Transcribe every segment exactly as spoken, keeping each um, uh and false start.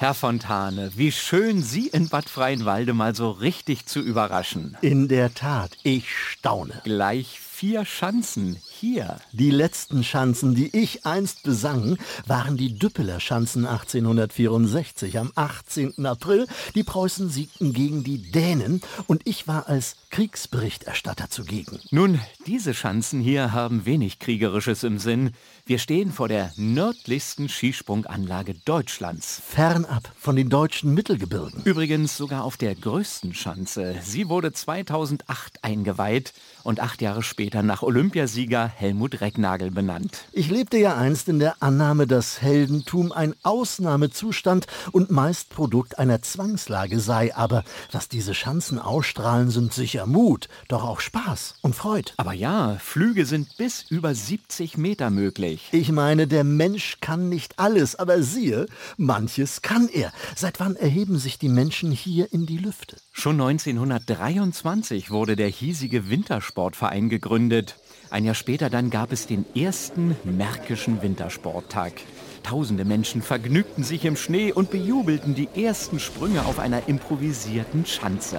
Herr Fontane, wie schön, Sie in Bad Freienwalde mal so richtig zu überraschen. In der Tat, ich staune. Gleich vier Schanzen hier. Die letzten Schanzen, die ich einst besang, waren die Düppeler Schanzen achtzehnhundertvierundsechzig. Am achtzehnten April, die Preußen siegten gegen die Dänen und ich war als Kriegsberichterstatter zugegen. Nun, diese Schanzen hier haben wenig Kriegerisches im Sinn. Wir stehen vor der nördlichsten Skisprunganlage Deutschlands. Fernab von den deutschen Mittelgebirgen. Übrigens sogar auf der größten Schanze. Sie wurde zweitausendacht eingeweiht und acht Jahre später nach Olympiasieger Helmut Recknagel benannt. Ich lebte ja einst in der Annahme, dass Heldentum ein Ausnahmezustand und meist Produkt einer Zwangslage sei. Aber was diese Schanzen ausstrahlen, sind sicher Mut, doch auch Spaß und Freude. Aber ja, Flüge sind bis über siebzig Meter möglich. Ich meine, der Mensch kann nicht alles, aber siehe, manches kann er. Seit wann erheben sich die Menschen hier in die Lüfte? Schon neunzehnhundertdreiundzwanzig wurde der hiesige Wintersportverein gegründet. Ein Jahr später dann gab es den ersten Märkischen Wintersporttag. Tausende Menschen vergnügten sich im Schnee und bejubelten die ersten Sprünge auf einer improvisierten Schanze.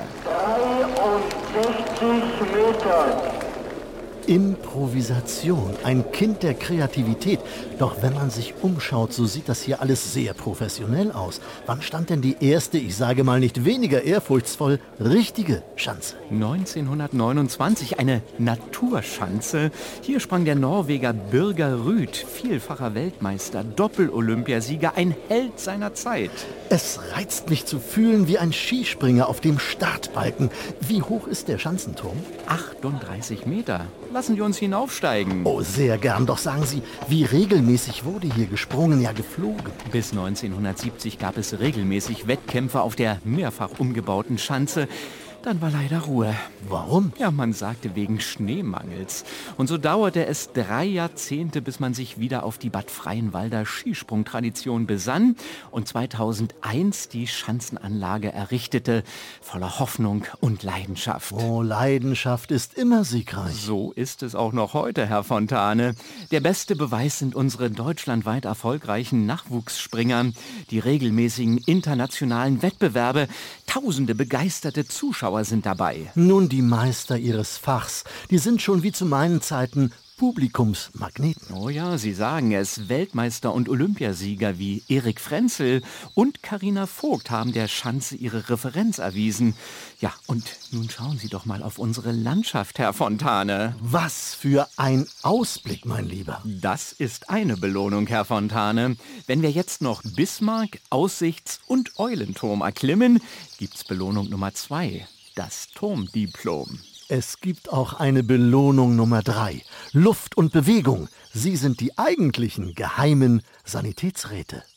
dreiundsechzig Meter. Improvisation, ein Kind der Kreativität. Doch wenn man sich umschaut, so sieht das hier alles sehr professionell aus. Wann stand denn die erste, ich sage mal nicht weniger ehrfurchtsvoll, richtige Schanze? neunzehnhundertneunundzwanzig, eine Naturschanze. Hier sprang der Norweger Birger Rüd, vielfacher Weltmeister, Doppel-Olympiasieger, ein Held seiner Zeit. Es reizt mich zu fühlen wie ein Skispringer auf dem Startbalken. Wie hoch ist der Schanzenturm? achtunddreißig Meter. Lassen Sie uns hinaufsteigen. Oh, sehr gern. Doch sagen Sie, wie regelmäßig wurde hier gesprungen, ja geflogen? Bis neunzehnhundertsiebzig gab es regelmäßig Wettkämpfe auf der mehrfach umgebauten Schanze. Dann war leider Ruhe. Warum? Ja, man sagte wegen Schneemangels. Und so dauerte es drei Jahrzehnte, bis man sich wieder auf die Bad Freienwalder Skisprungtradition besann und zweitausendeins die Schanzenanlage errichtete, voller Hoffnung und Leidenschaft. Oh, Leidenschaft ist immer siegreich. So ist es auch noch heute, Herr Fontane. Der beste Beweis sind unsere deutschlandweit erfolgreichen Nachwuchsspringer, die regelmäßigen internationalen Wettbewerbe. Tausende begeisterte Zuschauer sind dabei. Nun, die Meister ihres Fachs, die sind schon wie zu meinen Zeiten Publikumsmagneten. Oh ja, Sie sagen es. Weltmeister und Olympiasieger wie Erik Frenzel und Carina Vogt haben der Schanze ihre Referenz erwiesen. Ja, und nun schauen Sie doch mal auf unsere Landschaft, Herr Fontane. Was für ein Ausblick, mein Lieber. Das ist eine Belohnung, Herr Fontane. Wenn wir jetzt noch Bismarck, Aussichts- und Eulenturm erklimmen, gibt's Belohnung Nummer zwei, das Turmdiplom. Es gibt auch eine Belohnung Nummer drei. Luft und Bewegung. Sie sind die eigentlichen geheimen Sanitätsräte.